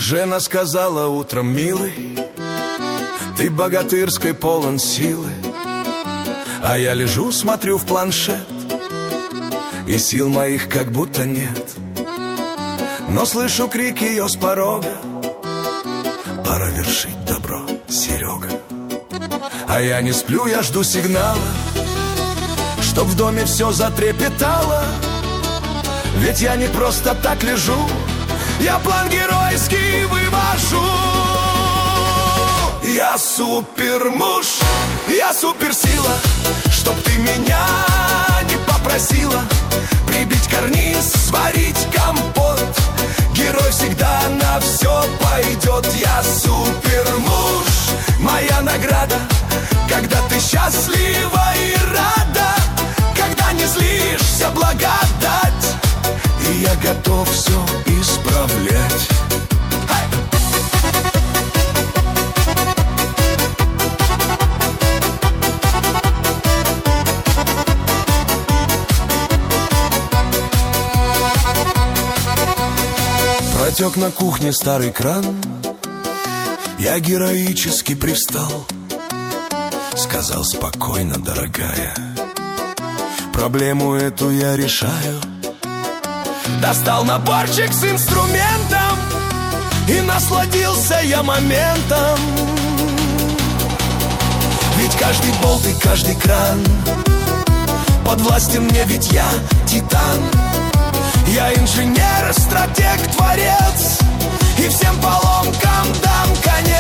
Жена сказала утром: милый, ты богатырской полон силы. А я лежу, смотрю в планшет, и сил моих как будто нет. Но слышу крик ее с порога: пора вершить добро, Серега. А я не сплю, я жду сигнала, чтоб в доме все затрепетало. Ведь я не просто так лежу, я план геройский вывожу. Я супермуж, я суперсила, чтоб ты меня не попросила прибить карниз, сварить компот. Герой всегда на все пойдет. Я супермуж, моя награда, когда ты счастлива и рада, когда не злишься, благодать, и я готов все исправлять. Протек на кухне старый кран, я героически привстал. Сказал: спокойно, дорогая, проблему эту я решаю. Достал наборчик с инструментом и насладился я моментом. Ведь каждый болт и каждый кран подвластен мне, ведь я титан. Я инженер, стратег, творец, и всем поломкам дам конец.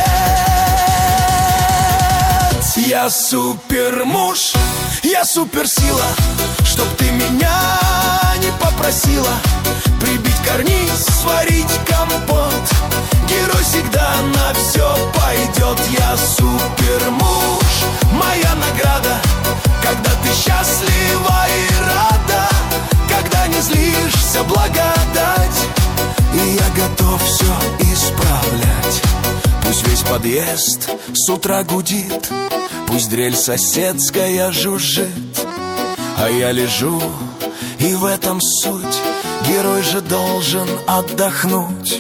Я супермуж, я суперсила, чтоб ты меня не попросила прибить карниз, сварить компот. Герой всегда на все пойдет. Я супермуж, моя награда, когда ты счастлива и рада, когда не злишься, благодать, и я готов все исправлять. Пусть весь подъезд с утра гудит, пусть дрель соседская жужжит, а я лежу, и в этом суть. Герой же должен отдохнуть.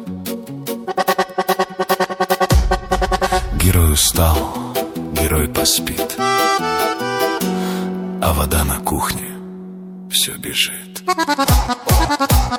Герой устал, герой поспит, а вода на кухне все бежит.